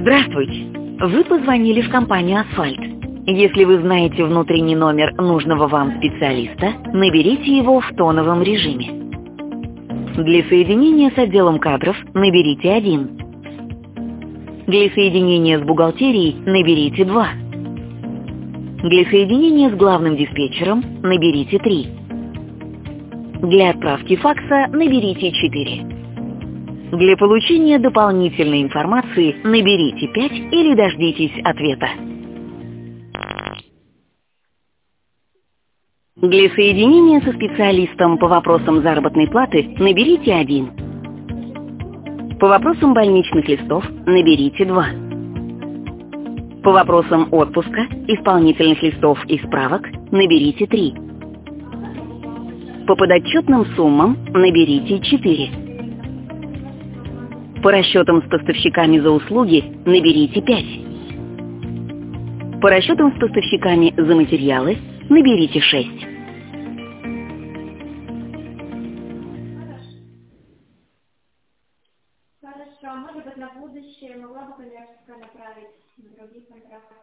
Здравствуйте! Вы позвонили в компанию «Асфальт». Если вы знаете внутренний номер нужного вам специалиста, наберите его в тоновом режиме. Для соединения с отделом кадров наберите 1. Для соединения с бухгалтерией наберите 2. Для соединения с главным диспетчером наберите 3. Для отправки факса наберите 4. Для получения дополнительной информации наберите 5 или дождитесь ответа. Для соединения со специалистом по вопросам заработной платы наберите 1. По вопросам больничных листов наберите 2. По вопросам отпуска, исполнительных листов и справок наберите 3. По подотчетным суммам наберите 4. По расчетам с поставщиками за услуги наберите 5. По расчетам с поставщиками за материалы наберите 6. Хорошо, может быть, на будущее могла бы коммерческая направить на других контрактах.